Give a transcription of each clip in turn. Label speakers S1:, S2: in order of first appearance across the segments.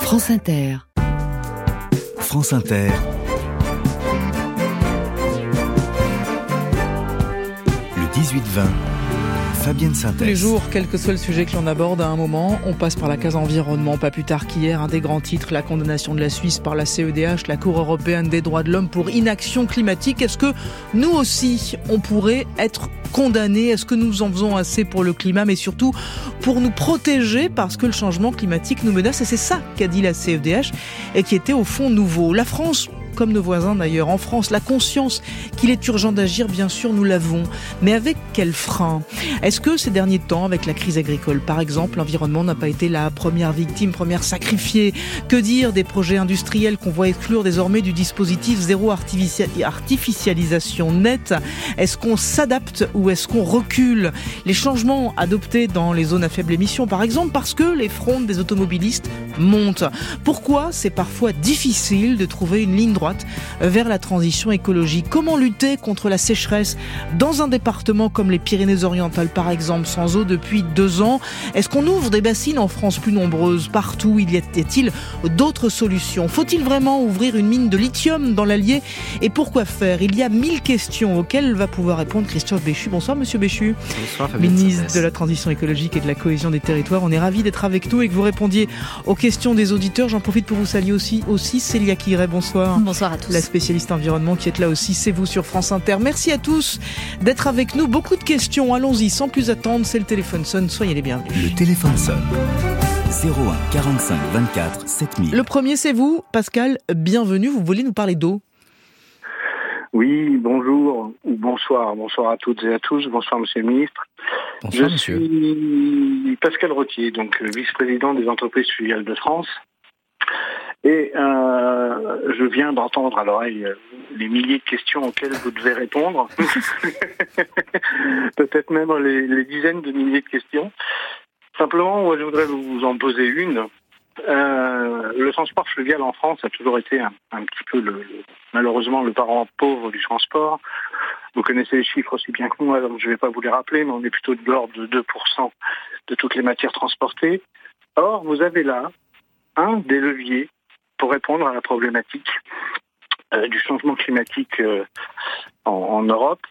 S1: France Inter.
S2: France Inter. Le 18-20. Fabienne Synthèse.
S3: Tous les jours, quel que soit le sujet que l'on aborde, à un moment, on passe par la case environnement. Pas plus tard qu'hier, un des grands titres, la condamnation de la Suisse par la CEDH, la Cour européenne des droits de l'homme pour inaction climatique. Est-ce que nous aussi, on pourrait être condamnés? Est-ce que nous en faisons assez pour le climat, mais surtout pour nous protéger parce que le changement climatique nous menace? Et c'est ça qu'a dit la CEDH et qui était au fond nouveau. La France, comme nos voisins d'ailleurs, en France, la conscience qu'il est urgent d'agir, bien sûr, nous l'avons. Mais avec quel frein? Est-ce que ces derniers temps, avec la crise agricole, par exemple, l'environnement n'a pas été la première victime, première sacrifiée? Que dire des projets industriels qu'on voit exclure désormais du dispositif zéro artificialisation nette? Est-ce qu'on s'adapte ou est-ce qu'on recule? Les changements adoptés dans les zones à faible émission, par exemple, parce que les frondes des automobilistes montent. Pourquoi c'est parfois difficile de trouver une ligne droite vers la transition écologique? Comment lutter contre la sécheresse dans un département comme les Pyrénées-Orientales par exemple, sans eau depuis 2 ans? Est-ce qu'on ouvre des bassines en France plus nombreuses partout? Y a-t-il d'autres solutions? Faut-il vraiment ouvrir une mine de lithium dans l'Allier? Et pourquoi faire? Il y a 1000 questions auxquelles va pouvoir répondre Christophe Béchu. Bonsoir Monsieur Béchu.
S4: Bonsoir Fabienne.
S3: Ministre de la Transition écologique et de la cohésion des territoires. On est ravis d'être avec nous et que vous répondiez aux questions des auditeurs. J'en profite pour vous saluer aussi Célia Kiray. Bonsoir.
S5: Bonsoir à tous.
S3: La spécialiste environnement qui est là aussi, c'est vous sur France Inter. Merci à tous d'être avec nous. Beaucoup de questions, allons-y, sans plus attendre, c'est le téléphone sonne, soyez les bienvenus.
S2: Le téléphone sonne. 01 45 24 7000.
S3: Le premier, c'est vous, Pascal, bienvenue, vous voulez nous parler d'eau?
S6: Oui, bonjour, ou bonsoir à toutes et à tous, bonsoir Monsieur le Ministre.
S4: Bonsoir,
S6: Je
S4: monsieur.
S6: suis Pascal Rottier, donc vice-président des entreprises fluviales de France. Et je viens d'entendre à l'oreille les milliers de questions auxquelles vous devez répondre. Peut-être même les dizaines de milliers de questions. Simplement, moi, je voudrais vous en poser une. Le transport fluvial en France a toujours été un petit peu, malheureusement, le parent pauvre du transport. Vous connaissez les chiffres aussi bien que moi, donc je ne vais pas vous les rappeler, mais on est plutôt de l'ordre de 2% de toutes les matières transportées. Or, vous avez là un des leviers pour répondre à la problématique du changement climatique en Europe,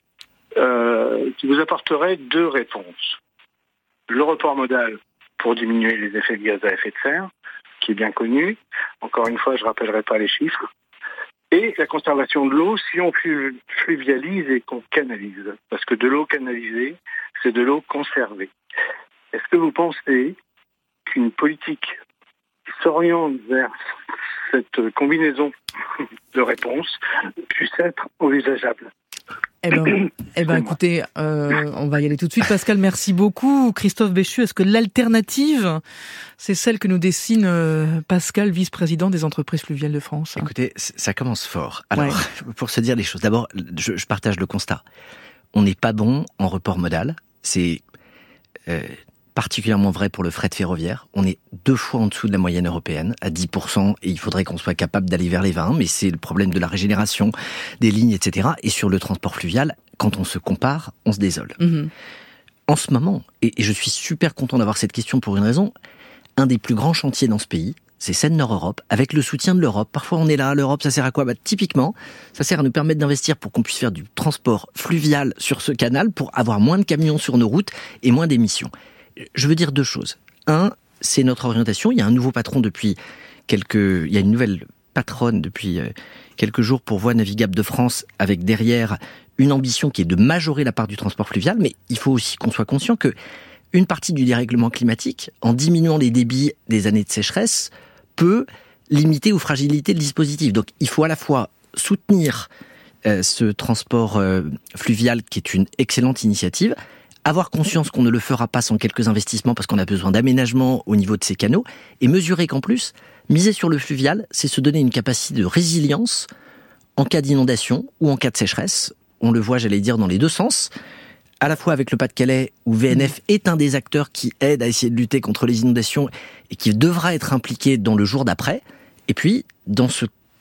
S6: qui vous apporterait 2 réponses. Le report modal pour diminuer les effets de gaz à effet de serre, qui est bien connu. Encore une fois, je ne rappellerai pas les chiffres. Et la conservation de l'eau si on fluvialise et qu'on canalise. Parce que de l'eau canalisée, c'est de l'eau conservée. Est-ce que vous pensez qu'une politique qui s'oriente vers cette combinaison de réponses puisse être envisageable?
S3: Eh ben, écoutez, on va y aller tout de suite. Pascal, merci beaucoup. Christophe Béchu, est-ce que l'alternative, c'est celle que nous dessine Pascal, vice-président des entreprises fluviales de France?
S4: Écoutez, ça commence fort. Alors, pour se dire les choses, d'abord, je partage le constat. On n'est pas bon en report modal. C'est particulièrement vrai pour le fret ferroviaire. On est 2 fois en dessous de la moyenne européenne, à 10%, et il faudrait qu'on soit capable d'aller vers les 20%, mais c'est le problème de la régénération des lignes, etc. Et sur le transport fluvial, quand on se compare, on se désole. En ce moment, et je suis super content d'avoir cette question pour une raison, un des plus grands chantiers dans ce pays, c'est Seine-Nord Europe, avec le soutien de l'Europe. Parfois on est là, l'Europe ça sert à quoi? Typiquement, ça sert à nous permettre d'investir pour qu'on puisse faire du transport fluvial sur ce canal, pour avoir moins de camions sur nos routes et moins d'émissions. Je veux dire 2 choses. 1, c'est notre orientation. Il y a un nouveau patron il y a une nouvelle patronne depuis quelques jours pour Voies navigables de France, avec derrière une ambition qui est de majorer la part du transport fluvial, mais il faut aussi qu'on soit conscient que une partie du dérèglement climatique, en diminuant les débits des années de sécheresse, peut limiter ou fragiliter le dispositif. Donc il faut à la fois soutenir ce transport fluvial qui est une excellente initiative, avoir conscience qu'on ne le fera pas sans quelques investissements parce qu'on a besoin d'aménagement au niveau de ces canaux, et mesurer qu'en plus, miser sur le fluvial, c'est se donner une capacité de résilience en cas d'inondation ou en cas de sécheresse. On le voit, j'allais dire, dans les 2 sens. À la fois avec le Pas-de-Calais, où VNF est un des acteurs qui aide à essayer de lutter contre les inondations et qui devra être impliqué dans le jour d'après. Et puis, dans ce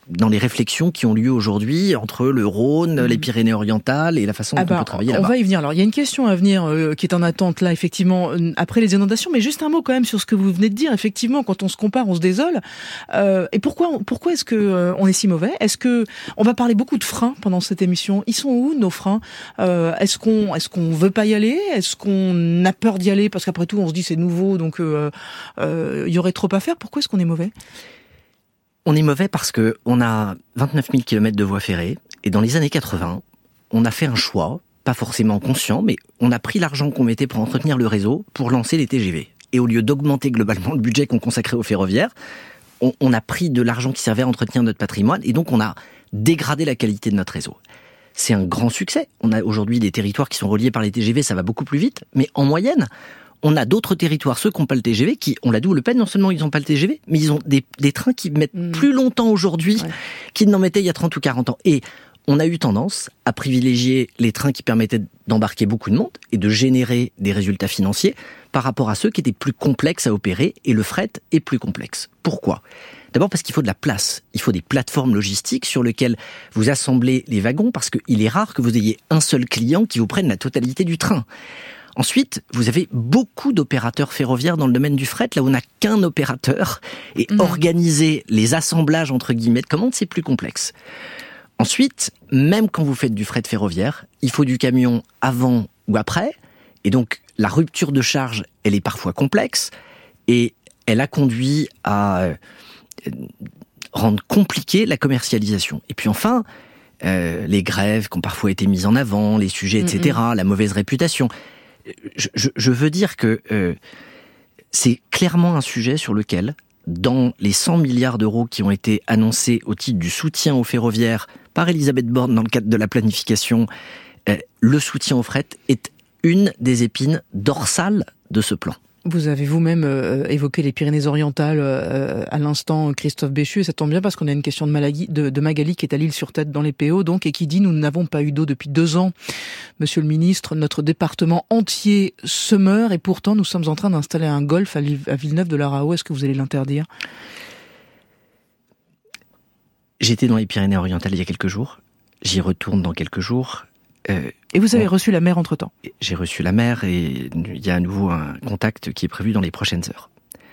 S4: dans les réflexions qui ont lieu aujourd'hui entre le Rhône, les Pyrénées-Orientales et la façon dont on peut travailler là-bas.
S3: On va y venir. Alors, il y a une question à venir qui est en attente là, effectivement, après les inondations, mais juste un mot quand même sur ce que vous venez de dire. Effectivement, quand on se compare, on se désole. Et pourquoi est-ce que on est si mauvais ? Est-ce que on va parler beaucoup de freins pendant cette émission ? Ils sont où nos freins ? Est-ce qu'on veut pas y aller ? Est-ce qu'on a peur d'y aller parce qu'après tout, on se dit c'est nouveau, donc il y aurait trop à faire. Pourquoi est-ce qu'on est mauvais ?
S4: On est mauvais parce que on a 29 000 km de voies ferrées, et dans les années 80, on a fait un choix, pas forcément conscient, mais on a pris l'argent qu'on mettait pour entretenir le réseau pour lancer les TGV. Et au lieu d'augmenter globalement le budget qu'on consacrait au ferroviaire, on a pris de l'argent qui servait à entretenir notre patrimoine, et donc on a dégradé la qualité de notre réseau. C'est un grand succès. On a aujourd'hui des territoires qui sont reliés par les TGV, ça va beaucoup plus vite, mais en moyenne, on a d'autres territoires, ceux qui n'ont pas le TGV, qui ont la double peine. Non seulement ils n'ont pas le TGV, mais ils ont des trains qui mettent plus longtemps aujourd'hui qu'ils n'en mettaient il y a 30 ou 40 ans. Et on a eu tendance à privilégier les trains qui permettaient d'embarquer beaucoup de monde et de générer des résultats financiers par rapport à ceux qui étaient plus complexes à opérer, et le fret est plus complexe. Pourquoi ? D'abord parce qu'il faut de la place, il faut des plateformes logistiques sur lesquelles vous assemblez les wagons, parce qu'il est rare que vous ayez un seul client qui vous prenne la totalité du train. Ensuite, vous avez beaucoup d'opérateurs ferroviaires dans le domaine du fret, là où on n'a qu'un opérateur, et organiser les assemblages entre guillemets de commandes, c'est plus complexe. Ensuite, même quand vous faites du fret ferroviaire, il faut du camion avant ou après, et donc la rupture de charge, elle est parfois complexe, et elle a conduit à rendre compliquée la commercialisation. Et puis enfin, les grèves qui ont parfois été mises en avant, les sujets, etc., la mauvaise réputation. Je veux dire que c'est clairement un sujet sur lequel, dans les 100 milliards d'euros qui ont été annoncés au titre du soutien au ferroviaire par Elisabeth Borne dans le cadre de la planification, le soutien au fret est une des épines dorsales de ce plan.
S3: Vous avez vous-même évoqué les Pyrénées-Orientales à l'instant, Christophe Béchu, et ça tombe bien parce qu'on a une question de Magali qui est à l'Île-sur-Tête dans les PO, donc, et qui dit « Nous n'avons pas eu d'eau depuis 2 ans. Monsieur le ministre, notre département entier se meurt et pourtant nous sommes en train d'installer un golf à Villeneuve-de-la-Raho. Est-ce que vous allez l'interdire ?»
S4: J'étais dans les Pyrénées-Orientales il y a quelques jours. J'y retourne dans quelques jours.
S3: Et vous avez reçu la maire entre-temps ?
S4: J'ai reçu la maire et il y a à nouveau un contact qui est prévu dans les prochaines heures.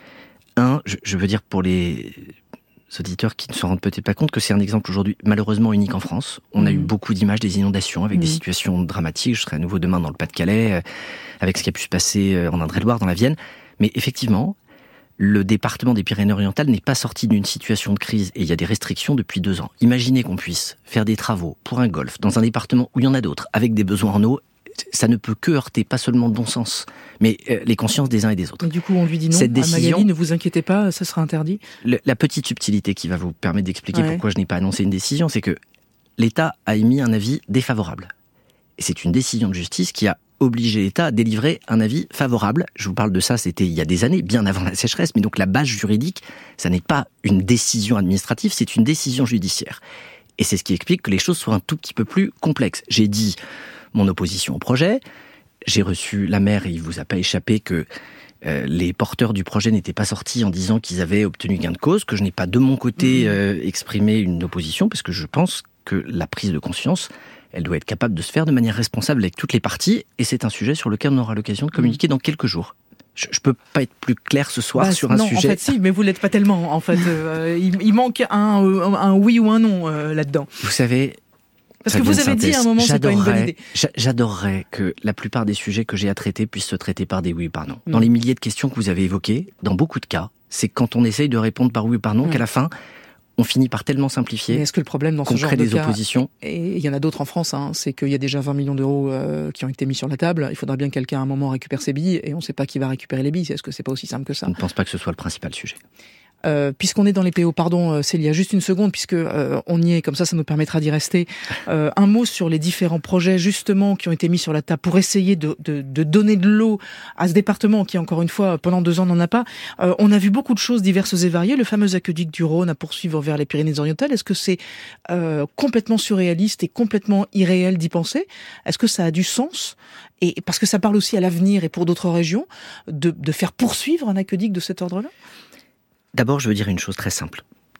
S4: Je veux dire pour les auditeurs qui ne se rendent peut-être pas compte que c'est un exemple aujourd'hui malheureusement unique en France. On a eu beaucoup d'images des inondations avec des situations dramatiques. Je serai à nouveau demain dans le Pas-de-Calais avec ce qui a pu se passer en Indre-et-Loire, dans la Vienne. Mais effectivement, le département des Pyrénées-Orientales n'est pas sorti d'une situation de crise et il y a des restrictions depuis 2 ans. Imaginez qu'on puisse faire des travaux pour un golf dans un département où il y en a d'autres, avec des besoins en eau. Ça ne peut que heurter pas seulement le bon sens, mais les consciences des uns et des autres.
S3: Et du coup, on lui dit non. Cette décision, Magali, ne vous inquiétez pas, ça sera interdit.
S4: La petite subtilité qui va vous permettre d'expliquer pourquoi je n'ai pas annoncé une décision, c'est que l'État a émis un avis défavorable. Et c'est une décision de justice qui a obligé l'État à délivrer un avis favorable. Je vous parle de ça, c'était il y a des années, bien avant la sécheresse, mais donc la base juridique, ça n'est pas une décision administrative, c'est une décision judiciaire. Et c'est ce qui explique que les choses soient un tout petit peu plus complexes. J'ai dit mon opposition au projet, j'ai reçu la maire et il ne vous a pas échappé que les porteurs du projet n'étaient pas sortis en disant qu'ils avaient obtenu gain de cause, que je n'ai pas de mon côté exprimé une opposition, parce que je pense que la prise de conscience, elle doit être capable de se faire de manière responsable avec toutes les parties, et c'est un sujet sur lequel on aura l'occasion de communiquer dans quelques jours. Je peux pas être plus clair ce soir sur un sujet.
S3: Non, en fait, si, mais vous l'êtes pas tellement. En fait, il manque un oui ou un non là-dedans.
S4: Vous savez,
S3: parce que vous avez dit à un moment, c'est pas une bonne idée.
S4: J'adorerais que la plupart des sujets que j'ai à traiter puissent se traiter par des oui ou par non. Dans les milliers de questions que vous avez évoquées, dans beaucoup de cas, c'est quand on essaye de répondre par oui ou par non qu'à la fin, on finit par tellement simplifier.
S3: Mais est-ce que le problème dans ce genre de
S4: des
S3: cas,
S4: oppositions,
S3: et il y en a d'autres en France, c'est qu'il y a déjà 20 millions d'euros qui ont été mis sur la table. Il faudra bien que quelqu'un à un moment récupère ses billes, et on ne sait pas qui va récupérer les billes. Est-ce que c'est pas aussi simple que ça ?
S4: Je ne pense pas que ce soit le principal sujet.
S3: Puisqu'on est dans les PO, pardon Célia, juste une seconde, puisque on y est, comme ça nous permettra d'y rester. Un mot sur les différents projets justement qui ont été mis sur la table pour essayer de donner de l'eau à ce département qui, encore une fois, pendant 2 ans n'en a pas. On a vu beaucoup de choses diverses et variées. Le fameux aqueduc du Rhône à poursuivre vers les Pyrénées-Orientales. Est-ce que c'est complètement surréaliste et complètement irréel d'y penser ? Est-ce que ça a du sens ? Et parce que ça parle aussi à l'avenir et pour d'autres régions de faire poursuivre un aqueduc de cet ordre-là ?
S4: D'abord, je veux dire une chose très simple.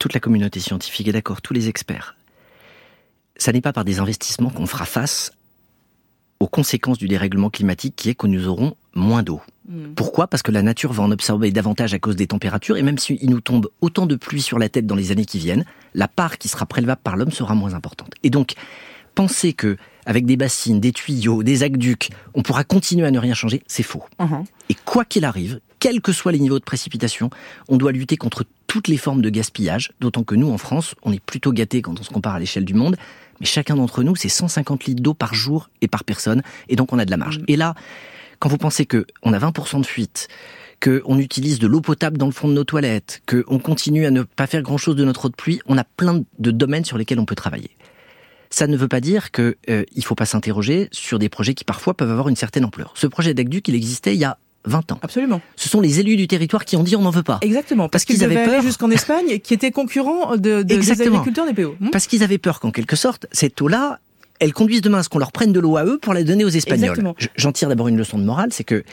S4: toute la communauté scientifique est d'accord, tous les experts. Ça n'est pas par des investissements qu'on fera face aux conséquences du dérèglement climatique qui est que nous aurons moins d'eau. Pourquoi ? Parce que la nature va en absorber davantage à cause des températures, et même s'il nous tombe autant de pluie sur la tête dans les années qui viennent, la part qui sera prélevable par l'homme sera moins importante. Et donc, penser que avec des bassines, des tuyaux, des aqueducs, on pourra continuer à ne rien changer, c'est faux. Et quoi qu'il arrive, quels que soient les niveaux de précipitation, on doit lutter contre toutes les formes de gaspillage, d'autant que nous, en France, on est plutôt gâtés quand on se compare à l'échelle du monde, mais chacun d'entre nous, c'est 150 litres d'eau par jour et par personne, et donc on a de la marge. Et là, quand vous pensez qu'on a 20% de fuite, qu'on utilise de l'eau potable dans le fond de nos toilettes, qu'on continue à ne pas faire grand-chose de notre eau de pluie, on a plein de domaines sur lesquels on peut travailler. Ça ne veut pas dire qu'il ne faut pas s'interroger sur des projets qui parfois peuvent avoir une certaine ampleur. Ce projet d'aqueduc, il existait il y a 20 ans.
S3: Absolument.
S4: Ce sont les élus du territoire qui ont dit on n'en veut pas.
S3: Exactement, parce qu'ils avaient peur jusqu'en Espagne, qui était concurrent des agriculteurs des PO.
S4: Parce qu'ils avaient peur qu'en quelque sorte, cette eau-là, elle conduise demain à ce qu'on leur prenne de l'eau à eux pour la donner aux Espagnols. J'en tire d'abord une leçon de morale, c'est que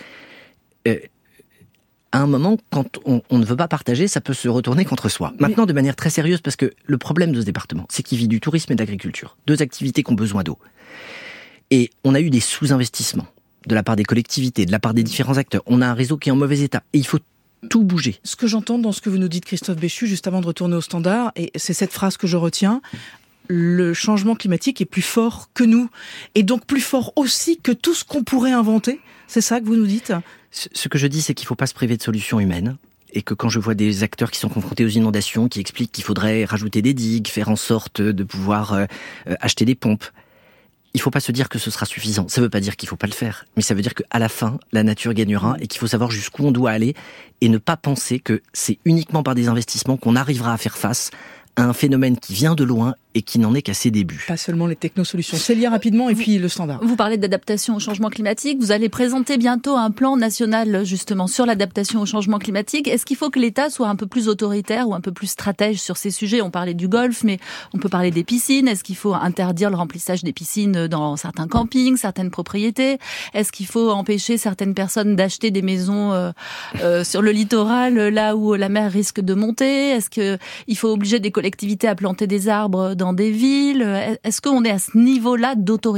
S4: à un moment, quand on ne veut pas partager, ça peut se retourner contre soi. Maintenant, de manière très sérieuse, parce que le problème de ce département, c'est qu'il vit du tourisme et de l'agriculture. 2 activités qui ont besoin d'eau. Et on a eu des sous-investissements de la part des collectivités, de la part des différents acteurs. On a un réseau qui est en mauvais état. Et il faut tout bouger.
S3: Ce que j'entends dans ce que vous nous dites, Christophe Béchu, juste avant de retourner au standard, et c'est cette phrase que je retiens, le changement climatique est plus fort que nous, et donc plus fort aussi que tout ce qu'on pourrait inventer. C'est ça que vous nous dites ?
S4: Ce que je dis, c'est qu'il ne faut pas se priver de solutions humaines, et que quand je vois des acteurs qui sont confrontés aux inondations, qui expliquent qu'il faudrait rajouter des digues, faire en sorte de pouvoir acheter des pompes, il ne faut pas se dire que ce sera suffisant. Ça ne veut pas dire qu'il ne faut pas le faire, mais ça veut dire qu'à la fin, la nature gagnera et qu'il faut savoir jusqu'où on doit aller et ne pas penser que c'est uniquement par des investissements qu'on arrivera à faire face à un phénomène qui vient de loin et qui n'en est qu'à ses débuts.
S3: Pas seulement les technosolutions. Célia, rapidement, et puis le standard.
S1: Vous parlez d'adaptation au changement climatique. Vous allez présenter bientôt un plan national, justement, sur l'adaptation au changement climatique. Est-ce qu'il faut que l'État soit un peu plus autoritaire ou un peu plus stratège sur ces sujets ? On parlait du golf, mais on peut parler des piscines. Est-ce qu'il faut interdire le remplissage des piscines dans certains campings, certaines propriétés ? Est-ce qu'il faut empêcher certaines personnes d'acheter des maisons sur le littoral, là où la mer risque de monter ? Est-ce qu'il faut obliger des collectivités à planter des arbres dans des villes ? Est-ce qu'on est à ce niveau-là d'autorité ?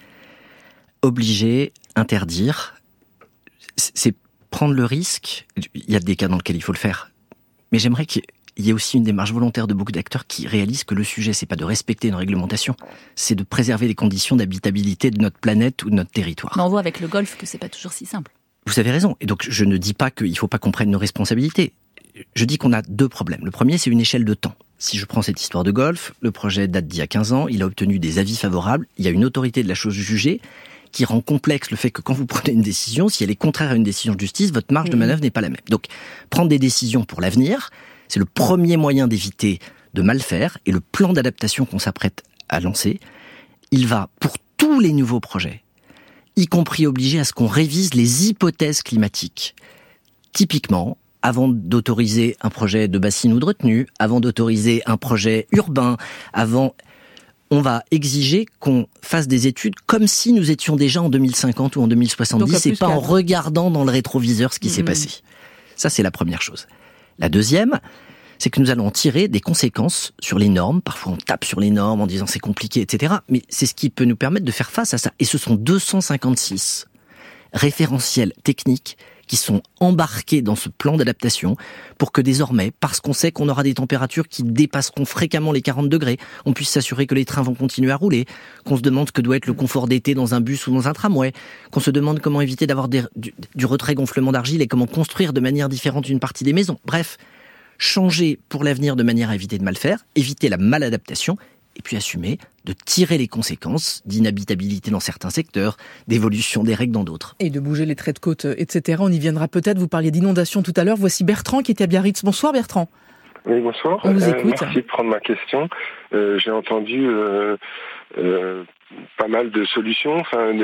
S4: Obliger, interdire, c'est prendre le risque. Il y a des cas dans lesquels il faut le faire. Mais j'aimerais qu'il y ait aussi une démarche volontaire de beaucoup d'acteurs qui réalisent que le sujet, c'est pas de respecter une réglementation, c'est de préserver les conditions d'habitabilité de notre planète ou de notre territoire.
S1: Mais on voit avec le golf que c'est pas toujours si simple.
S4: Vous avez raison. Et donc, je ne dis pas qu'il faut pas qu'on prenne nos responsabilités. Je dis qu'on a 2 problèmes. Le premier, c'est une échelle de temps. Si je prends cette histoire de golf, le projet date d'il y a 15 ans, il a obtenu des avis favorables, il y a une autorité de la chose jugée qui rend complexe le fait que quand vous prenez une décision, si elle est contraire à une décision de justice, votre marge de manœuvre n'est pas la même. Donc, prendre des décisions pour l'avenir, c'est le premier moyen d'éviter de mal faire, et le plan d'adaptation qu'on s'apprête à lancer, il va pour tous les nouveaux projets, y compris obliger à ce qu'on révise les hypothèses climatiques. Typiquement, avant d'autoriser un projet de bassine ou de retenue, avant d'autoriser un projet urbain, on va exiger qu'on fasse des études comme si nous étions déjà en 2050 ou en 2070 et pas en regardant dans le rétroviseur ce qui s'est passé. Ça, c'est la première chose. La deuxième, c'est que nous allons en tirer des conséquences sur les normes. Parfois, on tape sur les normes en disant c'est compliqué, etc. Mais c'est ce qui peut nous permettre de faire face à ça. Et ce sont 256 référentiels techniques qui sont embarqués dans ce plan d'adaptation pour que désormais, parce qu'on sait qu'on aura des températures qui dépasseront fréquemment les 40 degrés, on puisse s'assurer que les trains vont continuer à rouler, qu'on se demande ce que doit être le confort d'été dans un bus ou dans un tramway, qu'on se demande comment éviter d'avoir du retrait gonflement d'argile et comment construire de manière différente une partie des maisons. Bref, changer pour l'avenir de manière à éviter de mal faire, éviter la maladaptation, et puis assumer de tirer les conséquences d'inhabitabilité dans certains secteurs, d'évolution des règles dans d'autres.
S3: Et de bouger les traits de côte, etc. On y viendra peut-être. Vous parliez d'inondation tout à l'heure. Voici Bertrand qui était à Biarritz. Bonsoir Bertrand.
S5: Oui, bonsoir.
S3: On vous écoute.
S5: Merci de prendre ma question. J'ai entendu pas mal de solutions.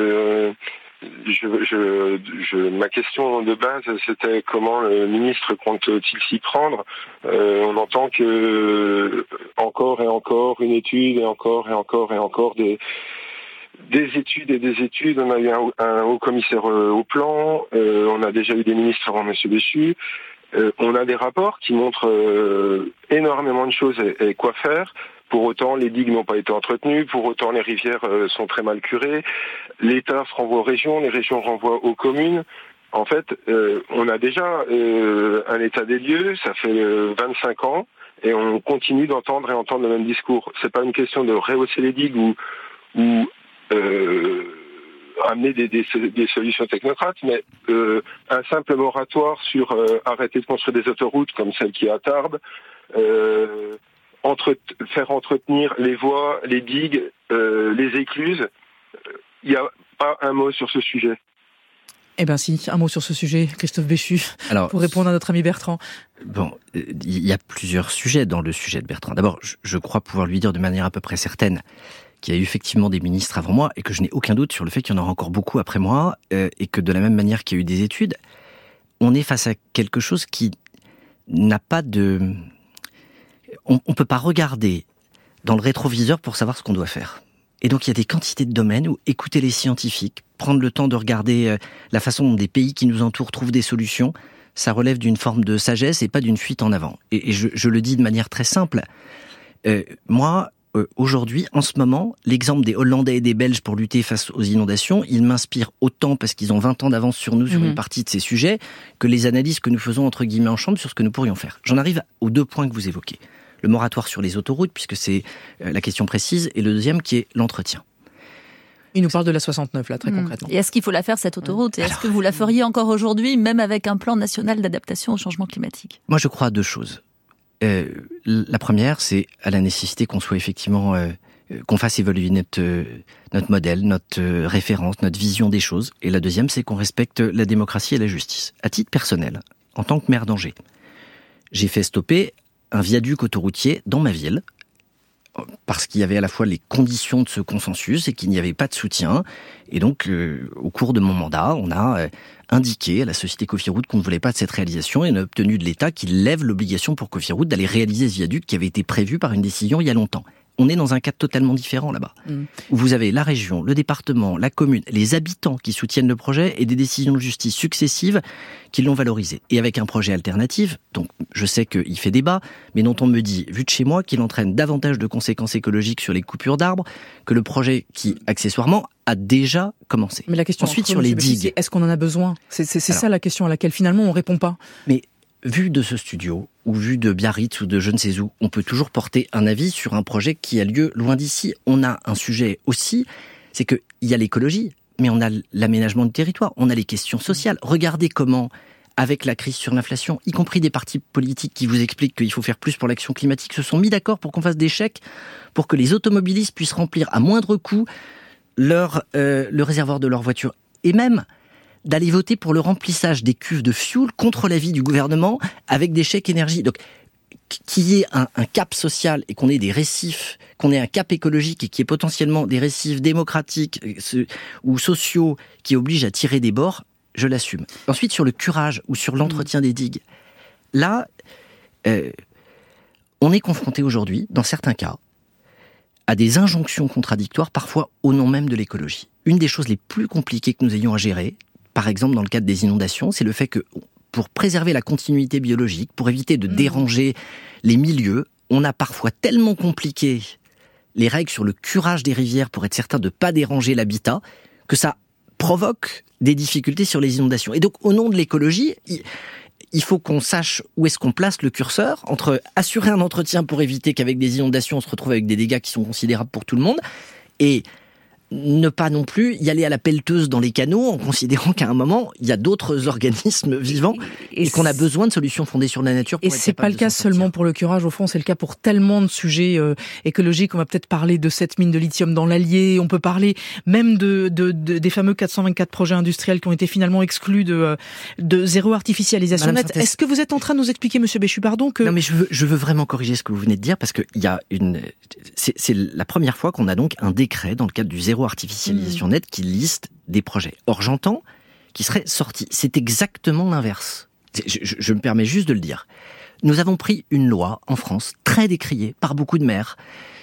S5: Ma question de base, c'était comment le ministre compte-t-il s'y prendre. On entend que encore et encore une étude et encore et encore et encore des études et des études. On a eu un haut commissaire au plan, on a déjà eu des ministres avant M. Béchu. On a des rapports qui montrent énormément de choses et quoi faire. Pour autant, les digues n'ont pas été entretenues, pour autant les rivières sont très mal curées, l'État se renvoie aux régions, les régions renvoient aux communes. En fait, on a déjà un état des lieux, ça fait 25 ans, et on continue d'entendre et entendre le même discours. C'est pas une question de rehausser les digues ou amener des solutions technocrates, mais un simple moratoire sur arrêter de construire des autoroutes comme celle qui est à Tarbes, faire entretenir les voies, les digues, les écluses. Il n'y a pas un mot sur ce sujet.
S3: Eh bien si, un mot sur ce sujet, Christophe Béchu, pour répondre à notre ami Bertrand.
S4: Bon, il y a plusieurs sujets dans le sujet de Bertrand. D'abord, je crois pouvoir lui dire de manière à peu près certaine qu'il y a eu effectivement des ministres avant moi et que je n'ai aucun doute sur le fait qu'il y en aura encore beaucoup après moi et que de la même manière qu'il y a eu des études, on est face à quelque chose qui n'a pas de... On ne peut pas regarder dans le rétroviseur pour savoir ce qu'on doit faire. Et donc il y a des quantités de domaines où écouter les scientifiques, prendre le temps de regarder la façon dont des pays qui nous entourent trouvent des solutions, ça relève d'une forme de sagesse et pas d'une fuite en avant. Et je le dis de manière très simple. Moi, aujourd'hui, en ce moment, l'exemple des Hollandais et des Belges pour lutter face aux inondations, il m'inspire autant parce qu'ils ont 20 ans d'avance sur nous sur une partie de ces sujets que les analyses que nous faisons entre guillemets en chambre sur ce que nous pourrions faire. J'en arrive aux 2 points que vous évoquez. Le moratoire sur les autoroutes, puisque c'est la question précise, et le deuxième qui est l'entretien.
S3: Il nous parle de la 69, là, très concrètement.
S1: Et est-ce qu'il faut la faire, cette autoroute ? Et est-ce que vous la feriez encore aujourd'hui, même avec un plan national d'adaptation au changement climatique ?
S4: Moi, je crois à 2 choses. La première, c'est à la nécessité qu'on soit effectivement... qu'on fasse évoluer notre modèle, notre référence, notre vision des choses. Et la deuxième, c'est qu'on respecte la démocratie et la justice. À titre personnel, en tant que maire d'Angers, j'ai fait stopper un viaduc autoroutier dans ma ville, parce qu'il y avait à la fois les conditions de ce consensus et qu'il n'y avait pas de soutien. Et donc, au cours de mon mandat, on a indiqué à la société Cofiroute qu'on ne voulait pas de cette réalisation et on a obtenu de l'État qu'il lève l'obligation pour Cofiroute d'aller réaliser ce viaduc qui avait été prévu par une décision il y a longtemps. On est dans un cadre totalement différent là-bas, où vous avez la région, le département, la commune, les habitants qui soutiennent le projet et des décisions de justice successives qui l'ont valorisé. Et avec un projet alternatif, donc je sais qu'il fait débat, mais dont on me dit, vu de chez moi, qu'il entraîne davantage de conséquences écologiques sur les coupures d'arbres que le projet qui, accessoirement, a déjà commencé.
S3: Mais la question
S4: ensuite sur les digues,
S3: est-ce qu'on en a besoin ? C'est ça la question à laquelle finalement on répond pas.
S4: Mais vu de ce studio, ou vu de Biarritz ou de je ne sais où, on peut toujours porter un avis sur un projet qui a lieu loin d'ici. On a un sujet aussi, c'est qu'il y a l'écologie, mais on a l'aménagement du territoire, on a les questions sociales. Regardez comment, avec la crise sur l'inflation, y compris des partis politiques qui vous expliquent qu'il faut faire plus pour l'action climatique, se sont mis d'accord pour qu'on fasse des chèques, pour que les automobilistes puissent remplir à moindre coût le réservoir de leur voiture. Et même d'aller voter pour le remplissage des cuves de fioul contre l'avis du gouvernement avec des chèques énergie. Donc, qu'il y ait un cap social et qu'on ait des récifs, qu'on ait un cap écologique et qu'il y ait potentiellement des récifs démocratiques ou sociaux qui obligent à tirer des bords, je l'assume. Ensuite, sur le curage ou sur l'entretien des digues, là, on est confronté aujourd'hui, dans certains cas, à des injonctions contradictoires, parfois au nom même de l'écologie. Une des choses les plus compliquées que nous ayons à gérer, par exemple dans le cadre des inondations, c'est le fait que pour préserver la continuité biologique, pour éviter de déranger les milieux, on a parfois tellement compliqué les règles sur le curage des rivières pour être certain de ne pas déranger l'habitat, que ça provoque des difficultés sur les inondations. Et donc, au nom de l'écologie, il faut qu'on sache où est-ce qu'on place le curseur entre assurer un entretien pour éviter qu'avec des inondations, on se retrouve avec des dégâts qui sont considérables pour tout le monde, et ne pas non plus y aller à la pelleteuse dans les canaux en considérant qu'à un moment, il y a d'autres organismes vivants et qu'on a besoin de solutions fondées sur la nature.
S3: Et c'est pas le cas seulement pour le curage, au fond, c'est le cas pour tellement de sujets écologiques. On va peut-être parler de cette mine de lithium dans l'Allier, on peut parler même des fameux 424 projets industriels qui ont été finalement exclus de zéro artificialisation nette. Est-ce que vous êtes en train de nous expliquer, monsieur Béchu, pardon, que...
S4: Non, mais je veux vraiment corriger ce que vous venez de dire, parce que il y a c'est la première fois qu'on a donc un décret dans le cadre du zéro artificialisation nette qui liste des projets. Or, j'entends qui seraient sortis. C'est exactement l'inverse. Je me permets juste de le dire. Nous avons pris une loi en France, très décriée par beaucoup de maires,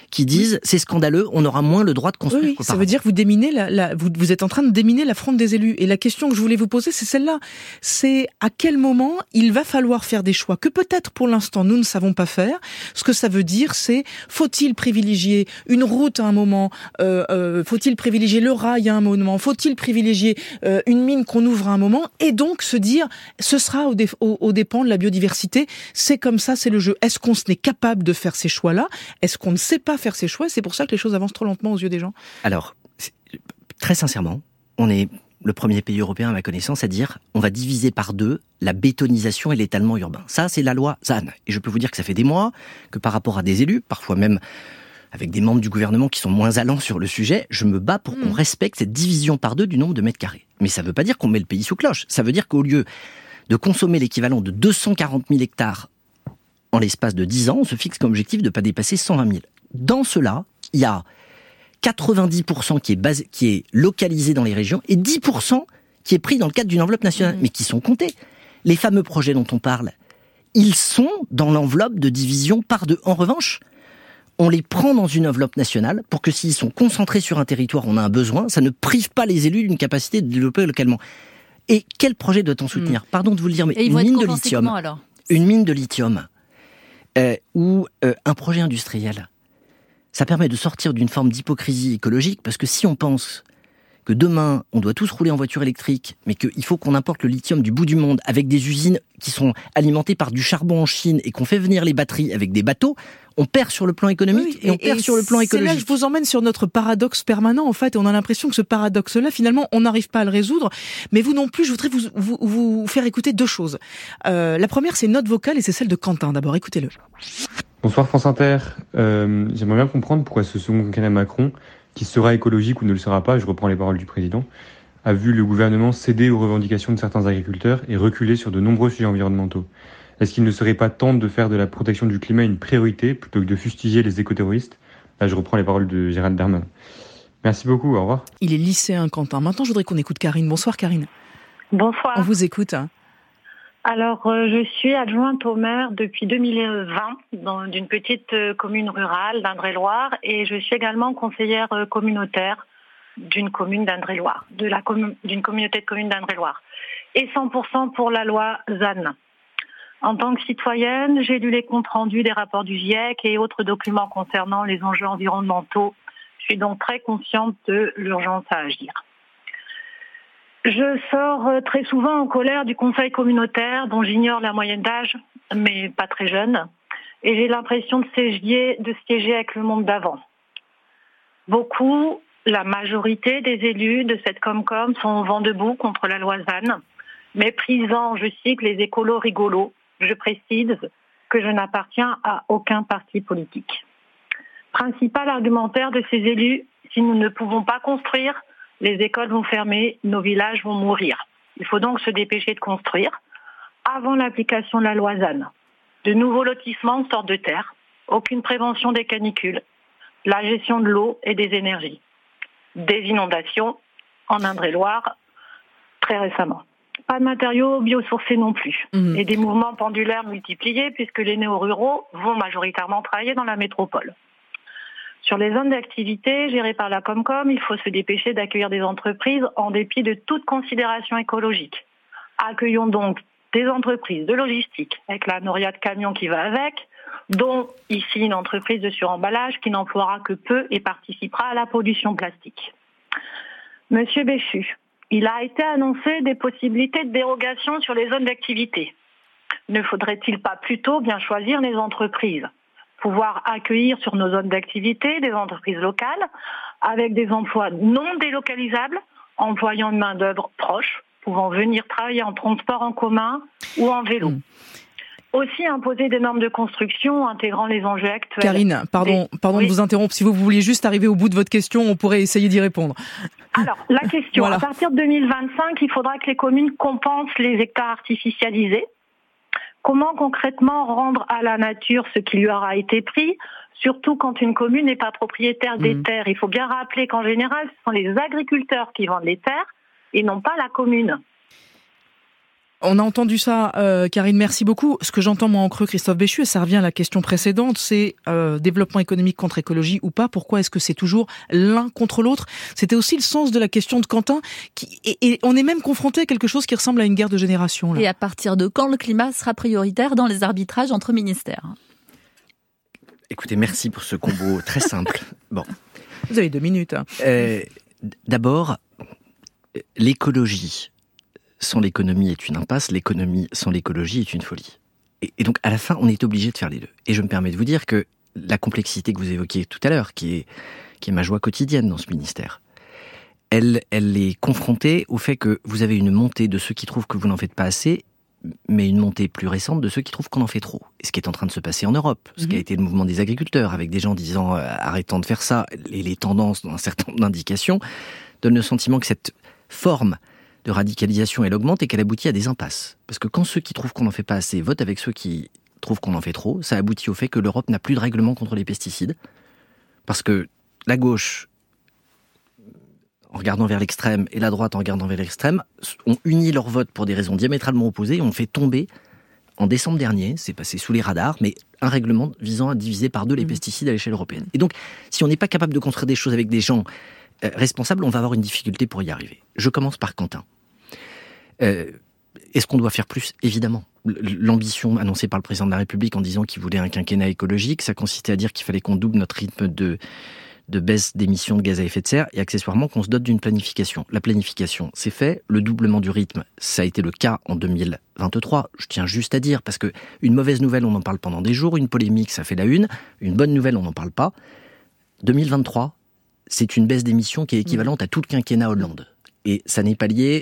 S4: qui disent c'est scandaleux, on aura moins le droit de construire.
S3: Oui, ça veut dire que vous déminez vous êtes en train de déminer la fronde des élus. Et la question que je voulais vous poser, c'est celle-là. C'est à quel moment il va falloir faire des choix que peut-être pour l'instant nous ne savons pas faire. Ce que ça veut dire, c'est faut-il privilégier une route à un moment, faut-il privilégier le rail à un moment, faut-il privilégier une mine qu'on ouvre à un moment, et donc se dire ce sera au dépend de la biodiversité. C'est comme ça, c'est le jeu. Est-ce qu'on est capable de faire ces choix-là? Est-ce qu'on ne sait pas faire ces choix? C'est pour ça que les choses avancent trop lentement aux yeux des gens.
S4: Alors, très sincèrement, on est le premier pays européen à ma connaissance à dire on va diviser par 2 la bétonisation et l'étalement urbain. Ça, c'est la loi ZAN. Et je peux vous dire que ça fait des mois que par rapport à des élus, parfois même avec des membres du gouvernement qui sont moins allants sur le sujet, je me bats pour qu'on respecte cette division par 2 du nombre de mètres carrés. Mais ça ne veut pas dire qu'on met le pays sous cloche. Ça veut dire qu'au lieu de consommer l'équivalent de 240 000 hectares en l'espace de 10 ans, on se fixe comme objectif de ne pas dépasser 120 000. Dans cela, il y a 90% qui est localisé dans les régions et 10% qui est pris dans le cadre d'une enveloppe nationale, mais qui sont comptés. Les fameux projets dont on parle, ils sont dans l'enveloppe de division par 2. En revanche, on les prend dans une enveloppe nationale pour que s'ils sont concentrés sur un territoire, on a un besoin, ça ne prive pas les élus d'une capacité de développer localement. Et quel projet doit-on soutenir ? Pardon de vous le dire, mais une mine de lithium. Une mine de lithium ou un projet industriel. Ça permet de sortir d'une forme d'hypocrisie écologique, parce que si on pense que demain, on doit tous rouler en voiture électrique, mais qu'il faut qu'on importe le lithium du bout du monde avec des usines qui sont alimentées par du charbon en Chine et qu'on fait venir les batteries avec des bateaux, on perd sur le plan économique et on perd sur le plan écologique.
S3: Là, je vous emmène sur notre paradoxe permanent, en fait, et on a l'impression que ce paradoxe-là, finalement, on n'arrive pas à le résoudre. Mais vous non plus, je voudrais vous faire écouter 2 choses. La première, c'est une note vocale et c'est celle de Quentin. D'abord, écoutez-le.
S7: Bonsoir France Inter. J'aimerais bien comprendre pourquoi ce second quinquennat Macron, qui sera écologique ou ne le sera pas, je reprends les paroles du président, a vu le gouvernement céder aux revendications de certains agriculteurs et reculer sur de nombreux sujets environnementaux. Est-ce qu'il ne serait pas temps de faire de la protection du climat une priorité plutôt que de fustiger les écoterroristes ? Là, je reprends les paroles de Gérald Darmanin. Merci beaucoup, au revoir.
S3: Il est lycéen, Quentin. Maintenant, je voudrais qu'on écoute Karine. Bonsoir, Karine.
S8: Bonsoir.
S3: On vous écoute.
S8: Alors, je suis adjointe au maire depuis 2020 d'une petite commune rurale d'Indre-et-Loire et je suis également conseillère communautaire d'une commune d'Indre-et-Loire, d'une communauté de communes d'Indre-et-Loire. Et 100% pour la loi ZAN. En tant que citoyenne, j'ai lu les comptes rendus des rapports du GIEC et autres documents concernant les enjeux environnementaux. Je suis donc très consciente de l'urgence à agir. Je sors très souvent en colère du conseil communautaire dont j'ignore la moyenne d'âge, mais pas très jeune, et j'ai l'impression de siéger avec le monde d'avant. Beaucoup, la majorité des élus de cette Comcom sont au vent debout contre la loi ZAN, méprisant, je cite, les écolos rigolos. Je précise que je n'appartiens à aucun parti politique. Principal argumentaire de ces élus, si nous ne pouvons pas construire, les écoles vont fermer, nos villages vont mourir. Il faut donc se dépêcher de construire avant l'application de la loi ZAN. De nouveaux lotissements sortent de terre, aucune prévention des canicules, la gestion de l'eau et des énergies, des inondations en Indre-et-Loire très récemment. Pas de matériaux biosourcés non plus. Et des mouvements pendulaires multipliés puisque les néo-ruraux vont majoritairement travailler dans la métropole. Sur les zones d'activité gérées par la Comcom, il faut se dépêcher d'accueillir des entreprises en dépit de toute considération écologique. Accueillons donc des entreprises de logistique avec la noria de camions qui va avec, dont ici une entreprise de suremballage qui n'emploiera que peu et participera à la pollution plastique. Monsieur Béchu, il a été annoncé des possibilités de dérogation sur les zones d'activité. Ne faudrait-il pas plutôt bien choisir les entreprises ? Pouvoir accueillir sur nos zones d'activité des entreprises locales avec des emplois non délocalisables, employant une main-d'œuvre proche, pouvant venir travailler en transport en commun ou en vélo. Aussi imposer des normes de construction intégrant les enjeux actuels.
S3: Karine, pardon de vous interrompre. Si vous vouliez juste arriver au bout de votre question, on pourrait essayer d'y répondre.
S8: Alors, la question, à partir de 2025, il faudra que les communes compensent les hectares artificialisés. Comment concrètement rendre à la nature ce qui lui aura été pris, surtout quand une commune n'est pas propriétaire des terres. Il faut bien rappeler qu'en général, ce sont les agriculteurs qui vendent les terres et non pas la commune.
S3: On a entendu ça, Karine, merci beaucoup. Ce que j'entends moi en creux, Christophe Béchu, et ça revient à la question précédente, c'est développement économique contre écologie ou pas. Pourquoi est-ce que c'est toujours l'un contre l'autre ? C'était aussi le sens de la question de Quentin, et on est même confronté à quelque chose qui ressemble à une guerre de génération. Là.
S1: Et à partir de quand le climat sera prioritaire dans les arbitrages entre ministères ?
S4: Écoutez, merci pour ce combo très simple. Bon.
S3: Vous avez 2 minutes.
S4: D'abord, l'écologie sans l'économie est une impasse, l'économie sans l'écologie est une folie. Et donc, à la fin, on est obligé de faire les deux. Et je me permets de vous dire que la complexité que vous évoquiez tout à l'heure, qui est ma joie quotidienne dans ce ministère, elle est confrontée au fait que vous avez une montée de ceux qui trouvent que vous n'en faites pas assez, mais une montée plus récente de ceux qui trouvent qu'on en fait trop. Et ce qui est en train de se passer en Europe, ce qui a été le mouvement des agriculteurs, avec des gens disant arrêtons de faire ça, et les tendances dans un certain nombre d'indications, donnent le sentiment que cette forme de radicalisation, elle augmente et qu'elle aboutit à des impasses. Parce que quand ceux qui trouvent qu'on n'en fait pas assez votent avec ceux qui trouvent qu'on en fait trop, ça aboutit au fait que l'Europe n'a plus de règlement contre les pesticides. Parce que la gauche, en regardant vers l'extrême, et la droite en regardant vers l'extrême, ont uni leur vote pour des raisons diamétralement opposées et ont fait tomber, en décembre dernier, c'est passé sous les radars, mais un règlement visant à diviser par 2 les pesticides à l'échelle européenne. Et donc, si on n'est pas capable de construire des choses avec des gens responsables, on va avoir une difficulté pour y arriver. Je commence par Quentin. Est-ce qu'on doit faire plus ? Évidemment. L'ambition annoncée par le président de la République en disant qu'il voulait un quinquennat écologique, ça consistait à dire qu'il fallait qu'on double notre rythme de baisse d'émissions de gaz à effet de serre et accessoirement qu'on se dote d'une planification. La planification, c'est fait. Le doublement du rythme, ça a été le cas en 2023. Je tiens juste à dire, parce que une mauvaise nouvelle, on en parle pendant des jours, une polémique, ça fait la une. Une bonne nouvelle, on n'en parle pas. 2023, c'est une baisse d'émissions qui est équivalente à tout le quinquennat Hollande. Et ça n'est pas lié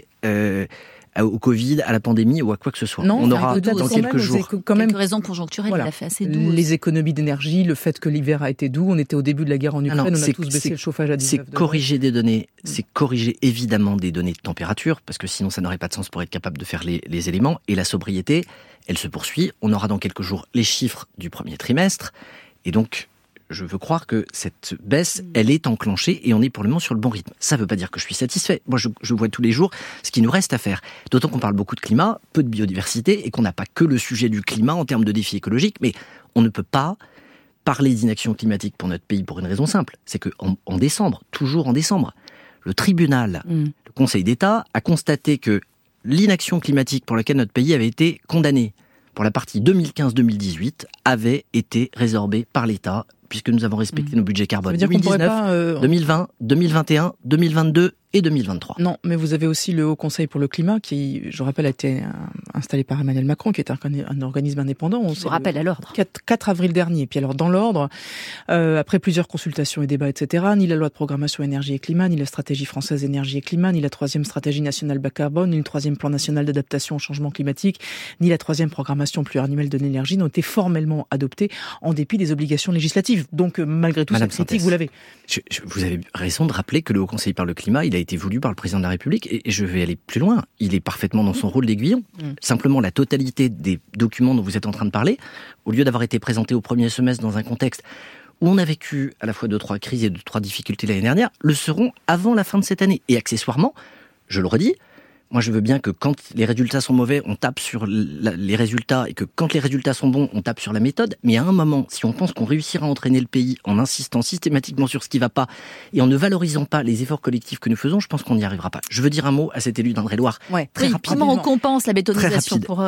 S4: au Covid, à la pandémie ou à quoi que ce soit.
S3: Non,
S4: on aura dans quelques jours.
S1: Quelques raisons conjoncturelles, il a fait assez doux.
S3: Les économies d'énergie, le fait que l'hiver a été doux, on était au début de la guerre en Ukraine, on a tous baissé le chauffage à 19 degrés.
S4: C'est corriger des données, c'est corriger évidemment des données de température, parce que sinon ça n'aurait pas de sens pour être capable de faire les éléments. Et la sobriété, elle se poursuit. On aura dans quelques jours les chiffres du premier trimestre. Et donc, je veux croire que cette baisse, elle est enclenchée et on est pour le moment sur le bon rythme. Ça ne veut pas dire que je suis satisfait. Moi, je vois tous les jours ce qui nous reste à faire. D'autant qu'on parle beaucoup de climat, peu de biodiversité et qu'on n'a pas que le sujet du climat en termes de défis écologiques, mais on ne peut pas parler d'inaction climatique pour notre pays pour une raison simple. C'est qu'en décembre, toujours en décembre, le tribunal, le Conseil d'État a constaté que l'inaction climatique pour laquelle notre pays avait été condamné pour la partie 2015-2018 avait été résorbée par l'État puisque nous avons respecté nos budgets carbone.
S3: Ça veut dire
S4: 2019, 2020, 2021, 2022 et 2023.
S3: Non, mais vous avez aussi le Haut Conseil pour le climat qui, je rappelle, a été installé par Emmanuel Macron, qui est un organisme indépendant.
S1: Je vous rappelle à l'ordre.
S3: 4 avril dernier. Puis alors, dans l'ordre, après plusieurs consultations et débats, etc., ni la loi de programmation énergie et climat, ni la stratégie française énergie et climat, ni la 3e stratégie nationale bas carbone, ni le 3e plan national d'adaptation au changement climatique, ni la 3e programmation pluriannuelle de l'énergie n'ont été formellement adoptés en dépit des obligations législatives. Donc, malgré tout, cette critique, vous l'avez.
S4: Vous avez raison de rappeler que le Haut Conseil par le climat, il a été voulu par le président de la République, et je vais aller plus loin. Il est parfaitement dans son rôle d'aiguillon. Simplement, la totalité des documents dont vous êtes en train de parler, au lieu d'avoir été présentés au premier semestre dans un contexte où on a vécu à la fois 2-3 crises et 2-3 difficultés l'année dernière, le seront avant la fin de cette année. Et accessoirement, je le redis, moi je veux bien que quand les résultats sont mauvais, on tape sur les résultats, et que quand les résultats sont bons, on tape sur la méthode. Mais à un moment, si on pense qu'on réussira à entraîner le pays en insistant systématiquement sur ce qui ne va pas et en ne valorisant pas les efforts collectifs que nous faisons, je pense qu'on n'y arrivera pas. Je veux dire un mot à cet élu d'Indre-et-Loire.
S1: Très rapidement. Comment on compense la bétonisation pour...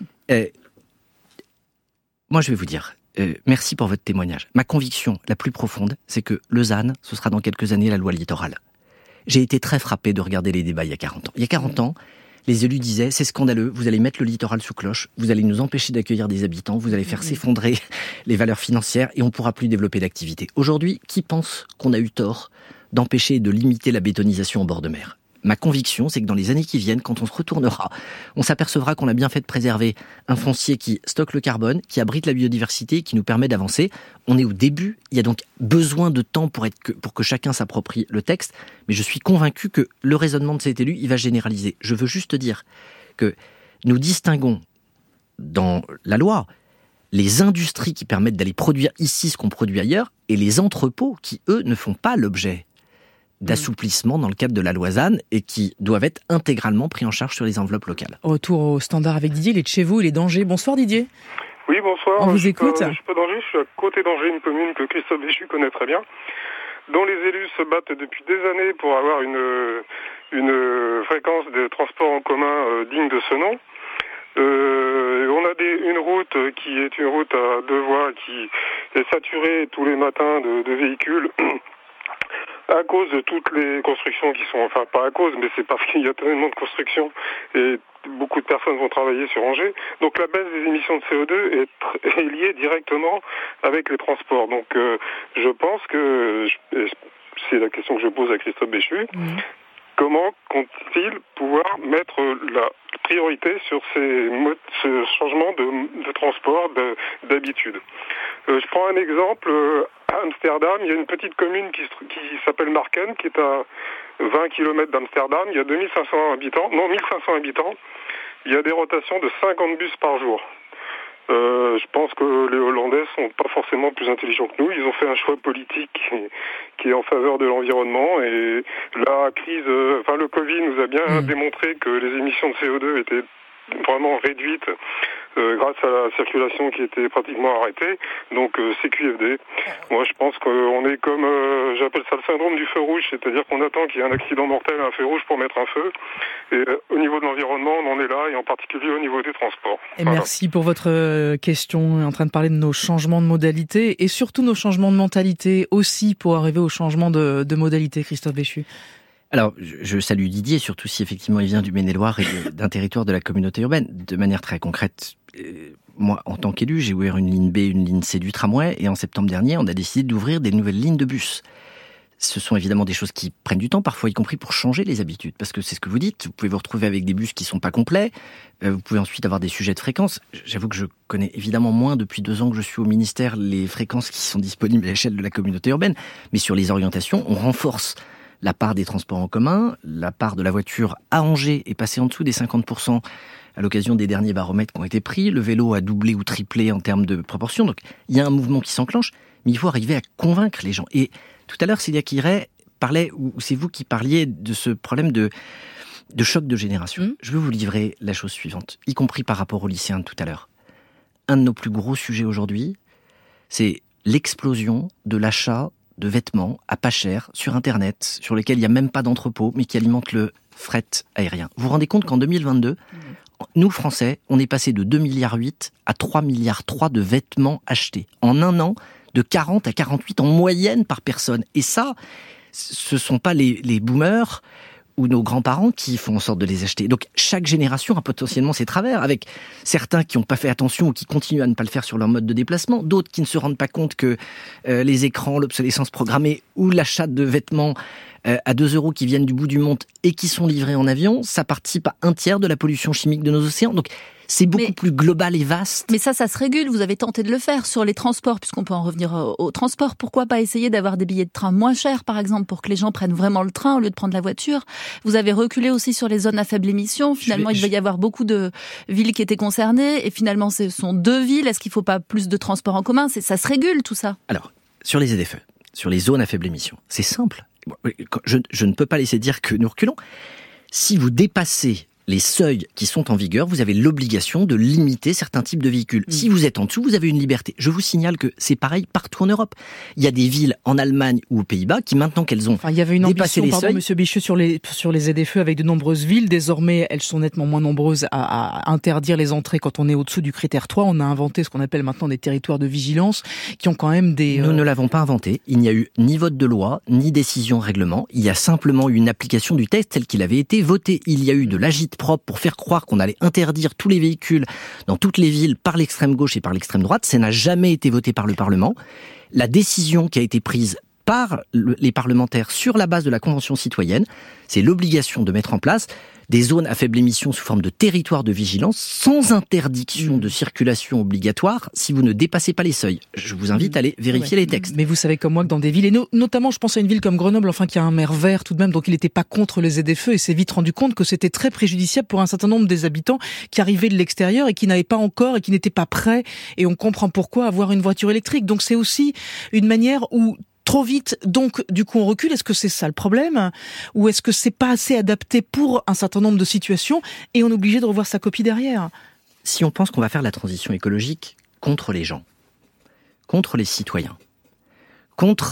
S4: Moi je vais vous dire, merci pour votre témoignage. Ma conviction la plus profonde, c'est que Lausanne, ce sera dans quelques années la loi littorale. J'ai été très frappé de regarder les débats il y a 40 ans. Il y a 40 ans, les élus disaient, c'est scandaleux, vous allez mettre le littoral sous cloche, vous allez nous empêcher d'accueillir des habitants, vous allez faire s'effondrer les valeurs financières et on ne pourra plus développer d'activité. Aujourd'hui, qui pense qu'on a eu tort d'empêcher et de limiter la bétonisation en bord de mer ? Ma conviction, c'est que dans les années qui viennent, quand on se retournera, on s'apercevra qu'on a bien fait de préserver un foncier qui stocke le carbone, qui abrite la biodiversité, qui nous permet d'avancer. On est au début, il y a donc besoin de temps pour que chacun s'approprie le texte, mais je suis convaincu que le raisonnement de cet élu, il va généraliser. Je veux juste dire que nous distinguons dans la loi les industries qui permettent d'aller produire ici ce qu'on produit ailleurs, et les entrepôts qui, eux, ne font pas l'objet d'assouplissement dans le cadre de la loi ZAN et qui doivent être intégralement pris en charge sur les enveloppes locales.
S3: Retour au standard avec Didier, il est de chez vous, il est d'Angers. Bonsoir Didier.
S9: Oui, bonsoir.
S3: On vous écoute.
S9: Je suis pas d'Angers, je suis à côté d'Angers, une commune que Christophe Béchu connaît très bien, dont les élus se battent depuis des années pour avoir une fréquence de transport en commun digne de ce nom. On a une route qui est une route à 2 voies qui est saturée tous les matins de véhicules à cause de toutes les constructions qui sont, enfin pas à cause, mais c'est parce qu'il y a tellement de constructions et beaucoup de personnes vont travailler sur Angers. Donc la baisse des émissions de CO2 est liée directement avec les transports. Donc je pense que, c'est la question que je pose à Christophe Béchu, comment compte-t-il pouvoir mettre la priorité sur ce changement de transport d'habitude? Je prends un exemple. À Amsterdam, il y a une petite commune qui s'appelle Marken, qui est à 20 km d'Amsterdam. Il y a 1500 habitants. Il y a des rotations de 50 bus par jour. Je pense que les Hollandais sont pas forcément plus intelligents que nous. Ils ont fait un choix politique qui est en faveur de l'environnement et la crise, le Covid nous a bien démontré que les émissions de CO2 étaient vraiment réduites grâce à la circulation qui était pratiquement arrêtée. Donc CQFD. Moi je pense qu'on est comme, j'appelle ça le syndrome du feu rouge, c'est-à-dire qu'on attend qu'il y ait un accident mortel à un feu rouge pour mettre un feu. Et au niveau de l'environnement, on en est là, et en particulier au niveau des transports.
S3: Et merci pour votre question. On est en train de parler de nos changements de modalité et surtout nos changements de mentalité aussi pour arriver au changement de modalité, Christophe Béchu.
S4: Alors, je salue Didier, surtout si effectivement il vient du Maine-et-Loire et d'un territoire de la communauté urbaine. De manière très concrète, moi, en tant qu'élu, j'ai ouvert une ligne B, une ligne C du tramway, et en septembre dernier, on a décidé d'ouvrir des nouvelles lignes de bus. Ce sont évidemment des choses qui prennent du temps, parfois y compris pour changer les habitudes, parce que c'est ce que vous dites, vous pouvez vous retrouver avec des bus qui sont pas complets, vous pouvez ensuite avoir des sujets de fréquences. J'avoue que je connais évidemment moins, depuis 2 ans que je suis au ministère, les fréquences qui sont disponibles à l'échelle de la communauté urbaine, mais sur les orientations, on renforce la part des transports en commun, la part de la voiture à Angers est passée en dessous des 50% à l'occasion des derniers baromètres qui ont été pris. Le vélo a doublé ou triplé en termes de proportion. Donc, il y a un mouvement qui s'enclenche, mais il faut arriver à convaincre les gens. Et tout à l'heure, Célia Quiret parlait, ou c'est vous qui parliez de ce problème de choc de génération. Je veux vous livrer la chose suivante, y compris par rapport aux lycéens de tout à l'heure. Un de nos plus gros sujets aujourd'hui, c'est l'explosion de l'achat de vêtements à pas cher sur Internet, sur lesquels il n'y a même pas d'entrepôt, mais qui alimentent le fret aérien. Vous vous rendez compte qu'en 2022, nous, Français, on est passé de 2,8 milliards à 3,3 milliards de vêtements achetés. En un an, de 40 à 48 en moyenne par personne. Et ça, ce ne sont pas les boomers ou nos grands-parents qui font en sorte de les acheter. Donc chaque génération a potentiellement ses travers, avec certains qui n'ont pas fait attention ou qui continuent à ne pas le faire sur leur mode de déplacement, d'autres qui ne se rendent pas compte que les écrans, l'obsolescence programmée ou l'achat de vêtements à 2 € qui viennent du bout du monde et qui sont livrés en avion, ça participe à 1/3 de la pollution chimique de nos océans. Donc c'est beaucoup plus global et vaste.
S1: Mais ça se régule. Vous avez tenté de le faire sur les transports, puisqu'on peut en revenir au transport. Pourquoi pas essayer d'avoir des billets de train moins chers, par exemple, pour que les gens prennent vraiment le train au lieu de prendre la voiture? Vous avez reculé aussi sur les zones à faible émission. Finalement, il devait y avoir beaucoup de villes qui étaient concernées. Et finalement, ce sont 2 villes. Est-ce qu'il ne faut pas plus de transports en commun? Ça se régule, tout ça.
S4: Alors, sur les ZFE, sur les zones à faible émission, c'est simple. Je ne peux pas laisser dire que nous reculons. Si vous dépassez les seuils qui sont en vigueur, vous avez l'obligation de limiter certains types de véhicules. Si vous êtes en dessous, vous avez une liberté. Je vous signale que c'est pareil partout en Europe. Il y a des villes en Allemagne ou aux Pays-Bas qui, maintenant qu'elles ont dépassé les seuils...
S3: Il y avait une ambition, Monsieur Béchu, sur les ZFE avec de nombreuses villes. Désormais, elles sont nettement moins nombreuses à interdire les entrées quand on est au-dessous du critère 3. On a inventé ce qu'on appelle maintenant des territoires de vigilance qui ont quand même des...
S4: Nous ne l'avons pas inventé. Il n'y a eu ni vote de loi, ni décision règlement. Il y a simplement eu une application du texte tel qu'il avait été voté. Il y a eu de l'agite-propre pour faire croire qu'on allait interdire tous les véhicules dans toutes les villes par l'extrême gauche et par l'extrême droite. Ça n'a jamais été voté par le Parlement. La décision qui a été prise par les parlementaires sur la base de la Convention citoyenne, c'est l'obligation de mettre en place des zones à faible émission sous forme de territoire de vigilance, sans interdiction de circulation obligatoire, si vous ne dépassez pas les seuils. Je vous invite à aller vérifier les textes.
S3: Mais vous savez comme moi que dans des villes, et notamment je pense à une ville comme Grenoble, enfin qui a un maire vert tout de même, donc il n'était pas contre les ZFE, et s'est vite rendu compte que c'était très préjudiciable pour un certain nombre des habitants qui arrivaient de l'extérieur et qui n'avaient pas encore, et qui n'étaient pas prêts, et on comprend pourquoi, avoir une voiture électrique. Donc c'est aussi une manière où trop vite, donc du coup on recule. Est-ce que c'est ça le problème ? Ou est-ce que c'est pas assez adapté pour un certain nombre de situations et on est obligé de revoir sa copie derrière ?
S4: Si on pense qu'on va faire la transition écologique contre les gens, contre les citoyens, contre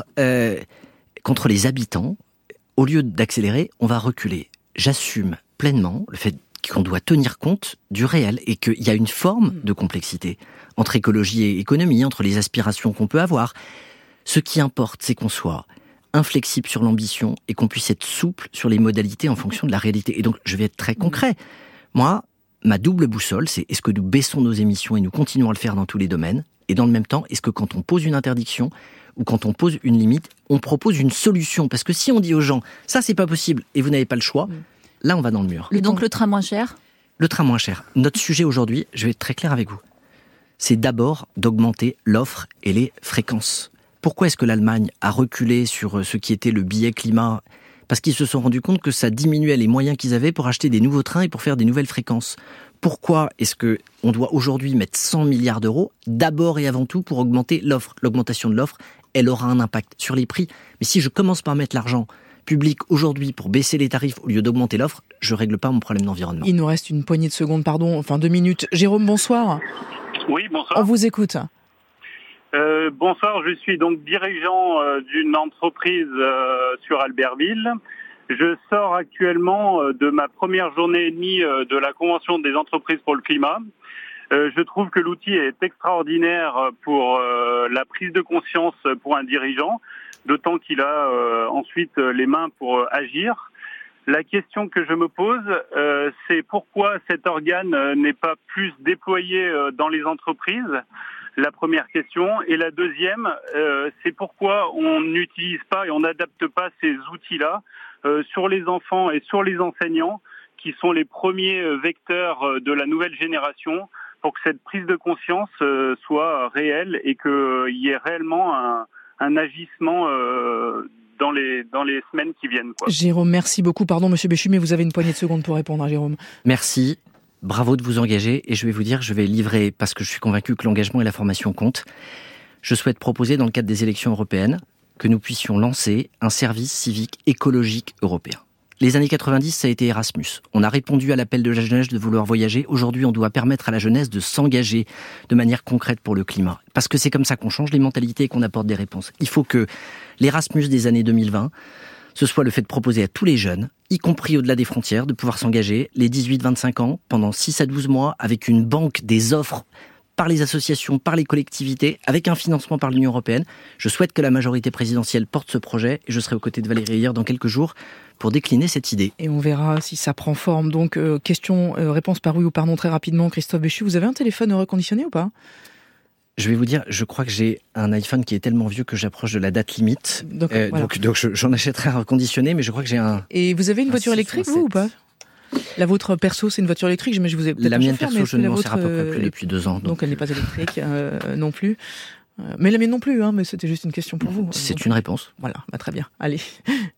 S4: les habitants, au lieu d'accélérer, on va reculer. J'assume pleinement le fait qu'on doit tenir compte du réel et qu'il y a une forme de complexité entre écologie et économie, entre les aspirations qu'on peut avoir. Ce qui importe, c'est qu'on soit inflexible sur l'ambition et qu'on puisse être souple sur les modalités en fonction de la réalité. Et donc, je vais être très concret. Moi, ma double boussole, c'est est-ce que nous baissons nos émissions et nous continuons à le faire dans tous les domaines ? Et dans le même temps, est-ce que quand on pose une interdiction ou quand on pose une limite, on propose une solution ? Parce que si on dit aux gens, ça c'est pas possible et vous n'avez pas le choix, là on va dans le mur.
S1: Et donc le train moins cher ?
S4: Le train moins cher. Notre sujet aujourd'hui, je vais être très clair avec vous, c'est d'abord d'augmenter l'offre et les fréquences. Pourquoi est-ce que l'Allemagne a reculé sur ce qui était le billet climat ? Parce qu'ils se sont rendus compte que ça diminuait les moyens qu'ils avaient pour acheter des nouveaux trains et pour faire des nouvelles fréquences. Pourquoi est-ce qu'on doit aujourd'hui mettre 100 milliards d'euros, d'abord et avant tout pour augmenter l'offre ? L'augmentation de l'offre, elle aura un impact sur les prix. Mais si je commence par mettre l'argent public aujourd'hui pour baisser les tarifs au lieu d'augmenter l'offre, je ne règle pas mon problème d'environnement.
S3: Il nous reste une poignée de secondes, 2 minutes. Jérôme, bonsoir.
S6: Oui, bonsoir.
S3: On vous écoute.
S6: Bonsoir, je suis donc dirigeant d'une entreprise sur Albertville. Je sors actuellement de ma première journée et demie de la Convention des entreprises pour le climat. Je trouve que l'outil est extraordinaire pour la prise de conscience pour un dirigeant, d'autant qu'il a ensuite les mains pour agir. La question que je me pose, c'est pourquoi cet organe n'est pas plus déployé dans les entreprises ? La première question. Et la deuxième, c'est pourquoi on n'utilise pas et on n'adapte pas ces outils-là sur les enfants et sur les enseignants, qui sont les premiers vecteurs de la nouvelle génération, pour que cette prise de conscience soit réelle et qu'il y ait réellement un agissement dans les semaines qui viennent, quoi.
S3: Jérôme, merci beaucoup. Pardon, Monsieur Béchu, mais vous avez une poignée de secondes pour répondre à Jérôme.
S4: Merci. Bravo de vous engager. Et je vais vous dire, je vais livrer, parce que je suis convaincu que l'engagement et la formation comptent. Je souhaite proposer, dans le cadre des élections européennes, que nous puissions lancer un service civique écologique européen. Les années 90, ça a été Erasmus. On a répondu à l'appel de la jeunesse de vouloir voyager. Aujourd'hui, on doit permettre à la jeunesse de s'engager de manière concrète pour le climat. Parce que c'est comme ça qu'on change les mentalités et qu'on apporte des réponses. Il faut que l'Erasmus des années 2020, ce soit le fait de proposer à tous les jeunes, y compris au-delà des frontières, de pouvoir s'engager, les 18-25 ans, pendant 6 à 12 mois, avec une banque des offres par les associations, par les collectivités, avec un financement par l'Union européenne. Je souhaite que la majorité présidentielle porte ce projet et je serai aux côtés de Valérie Ayer dans quelques jours pour décliner cette idée.
S3: Et on verra si ça prend forme. Donc, réponse par oui ou par non très rapidement. Christophe Béchu, vous avez un téléphone reconditionné ou pas ?
S4: Je vais vous dire, je crois que j'ai un iPhone qui est tellement vieux que j'approche de la date limite. Donc j'en achèterai un reconditionné, mais je crois que j'ai un...
S3: Et vous avez une voiture électrique, vous, ou pas ? La vôtre perso, c'est une voiture électrique, mais je vous ai peut-être
S4: la mienne perso, je ne m'en sers à peu près plus depuis 2 ans.
S3: Donc elle n'est pas électrique non plus. Mais la mienne non plus, mais c'était juste une question pour vous.
S4: C'est une réponse.
S3: Voilà, très bien. Allez.